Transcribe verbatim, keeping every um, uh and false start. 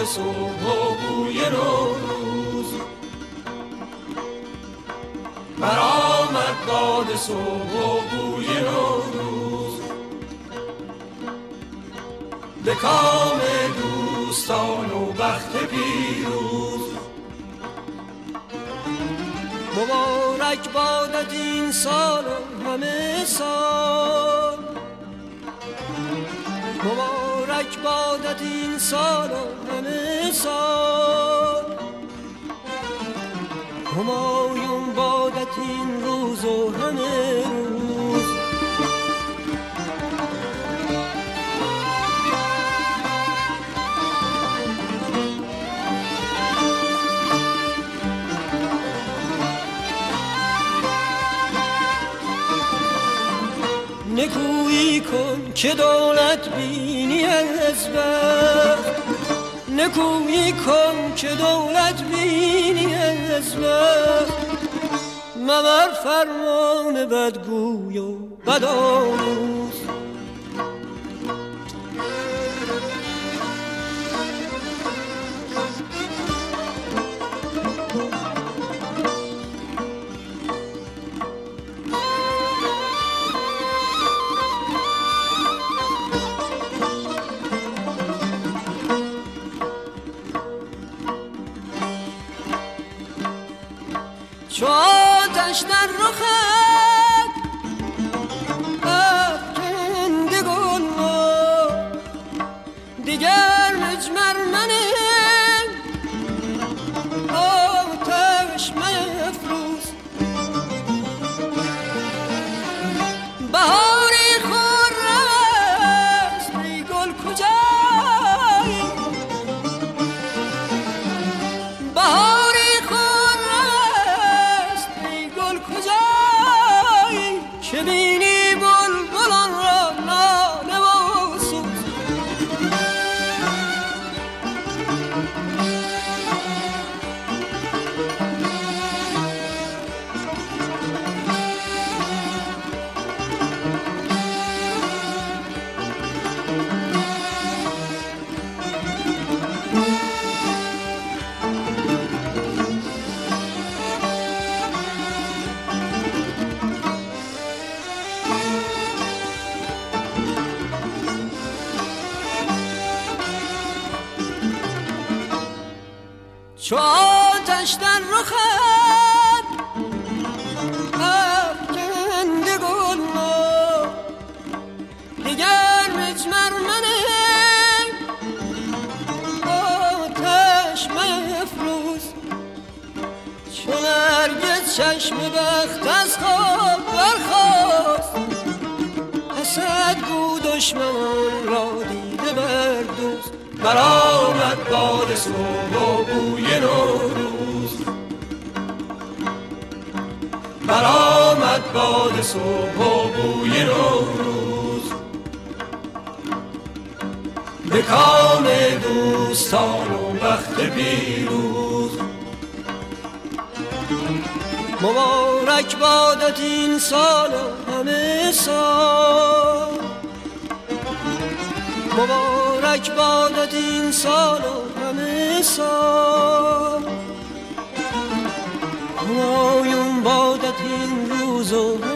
صبح و بوی نوروز، برآمد باد صبح و بوی نوروز، به کام دوستان و بخت پیروز. مبارک بادت این سال و همه سال، مبارک بادت این سال و همه سال، همایون بادت این روز و همه روز. نکویی کن که دولت بینی از بخت، نکویی کن که دولت بینی از بخت، مبر فرمان بدگوی و بدآموز. چو آتش در رخت افکنده گلها، دیگر مجمر منه آتش مفروز. بهاری خرم است ای گل کجایی، بهاری که بینی بلبلان را ناله و سوز. چو آتش در رخت افکنده گلها، دیگر مجمر منه آتش مفروز. چو نرگس چشم بخت از خواب برخاست، حسد گو دشمنان را دیده بردوز. برآمد باد صبح و بوی نوروز، برآمد باد صبح و بوی نوروز، به کام دوستان و بخت پیروز. مبارک بادت این سال و همه سال، مبارک بادت این سال و همه سال، همایون بادت این روز و